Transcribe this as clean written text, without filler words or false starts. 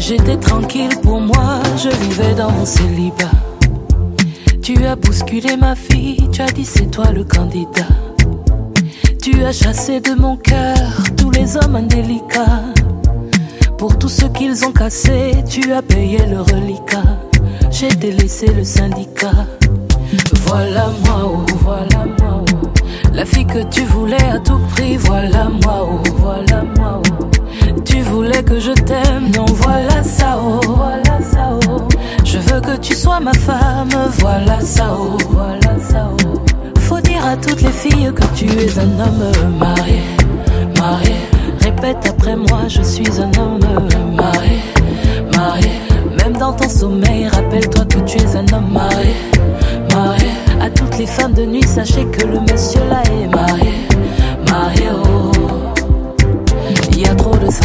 J'étais tranquille pour moi, je vivais dans mon célibat. Tu as bousculé ma fille, tu as dit c'est toi le candidat. Tu as chassé de mon cœur tous les hommes indélicats. Pour tout ce qu'ils ont cassé, tu as payé le reliquat. J'ai délaissé le syndicat. Voilà moi, oh, voilà moi, oh. La fille que tu voulais à tout prix, voilà moi, oh, voilà moi, oh. Tu voulais que je t'aime, non, voilà ça, oh, voilà ça, oh. Je veux que tu sois ma femme, voilà ça, oh, voilà ça, oh. Faut dire à toutes les filles que tu es un homme marié, marié. Répète après moi, je suis un homme marié, marié. Même dans ton sommeil, rappelle-toi que tu es un homme marié, marié. À toutes les femmes de nuit, sachez que le monsieur là est marié, marié, oh.